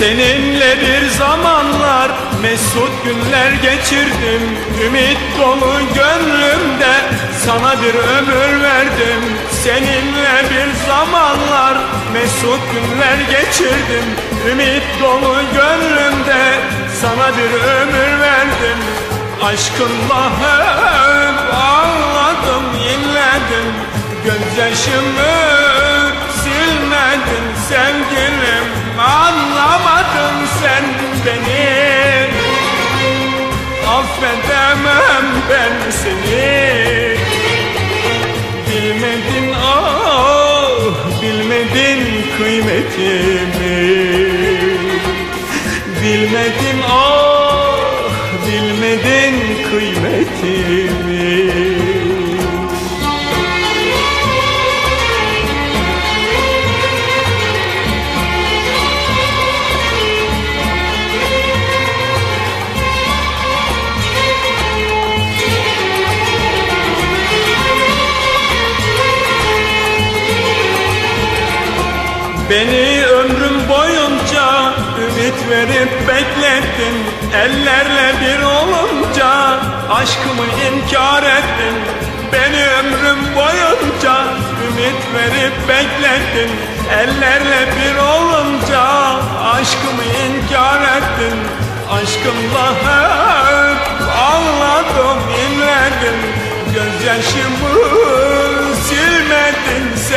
Seninle bir zamanlar mesut günler geçirdim. Ümit dolu gönlümde sana bir ömür verdim. Seninle bir zamanlar mesut günler geçirdim. Ümit dolu gönlümde sana bir ömür verdim. Aşkınla hep ağladım, inledim. Gözyaşımı silmedin sevgilim. Anlamadın sen beni. Affedemem ben seni. Bilmedin ah, bilmedin kıymetimi. Bilmedin ah, bilmedin kıymetimi. Beni ömrüm boyunca ümit verip beklettin. Ellerle bir olunca aşkımı inkar ettin. Beni ömrüm boyunca ümit verip beklettin. Ellerle bir olunca aşkımı inkar ettin. Aşkımla hep ağladım, inledim. Gözyaşımı silmedin